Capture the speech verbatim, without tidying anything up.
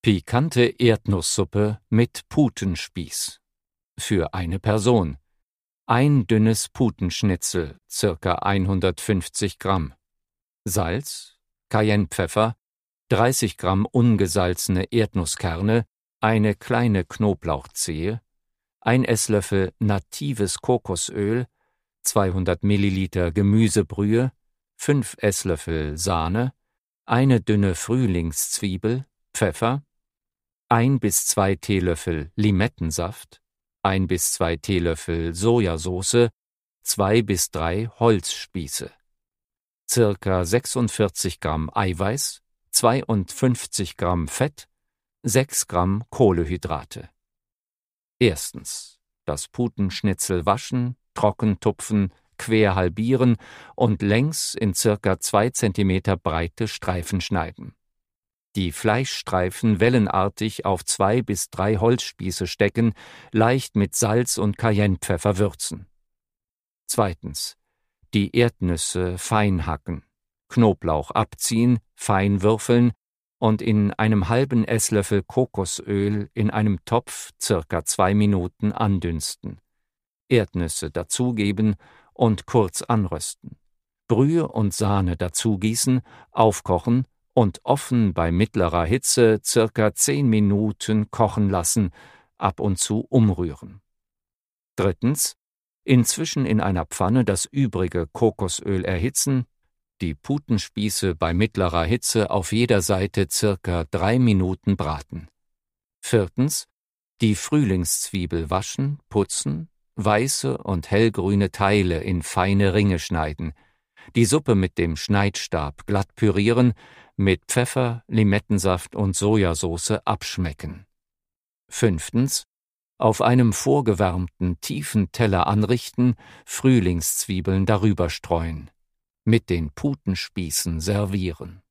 Pikante Erdnusssuppe mit Putenspieß. Für eine Person. Ein dünnes Putenschnitzel, ca. hundertfünfzig Gramm. Salz, Cayennepfeffer, dreißig Gramm ungesalzene Erdnusskerne, eine kleine Knoblauchzehe, ein Esslöffel natives Kokosöl, zweihundert Milliliter Gemüsebrühe, fünf Esslöffel Sahne, eine dünne Frühlingszwiebel, Pfeffer, ein bis zwei Teelöffel Limettensaft, ein bis zwei Teelöffel Sojasauce, zwei bis drei Holzspieße, circa sechsundvierzig Gramm Eiweiß, zweiundfünfzig Gramm Fett, sechs Gramm Kohlenhydrate. Erstens. Das Putenschnitzel waschen, trocken tupfen, quer halbieren und längs in circa zwei Zentimeter breite Streifen schneiden. Die Fleischstreifen wellenartig auf zwei bis drei Holzspieße stecken, leicht mit Salz und Cayennepfeffer würzen. Zweitens. Die Erdnüsse fein hacken, Knoblauch abziehen, fein würfeln und in einem halben Esslöffel Kokosöl in einem Topf circa zwei Minuten andünsten. Erdnüsse dazugeben und kurz anrösten. Brühe und Sahne dazugießen, aufkochen und offen bei mittlerer Hitze circa zehn Minuten kochen lassen, ab und zu umrühren. Drittens. Inzwischen in einer Pfanne das übrige Kokosöl erhitzen, die Putenspieße bei mittlerer Hitze auf jeder Seite circa drei Minuten braten. Viertens. Die Frühlingszwiebel waschen, putzen, weiße und hellgrüne Teile in feine Ringe schneiden, die Suppe mit dem Schneidstab glatt pürieren, mit Pfeffer, Limettensaft und Sojasauce abschmecken. Fünftens. Auf einem vorgewärmten, tiefen Teller anrichten, Frühlingszwiebeln darüber streuen. Mit den Putenspießen servieren.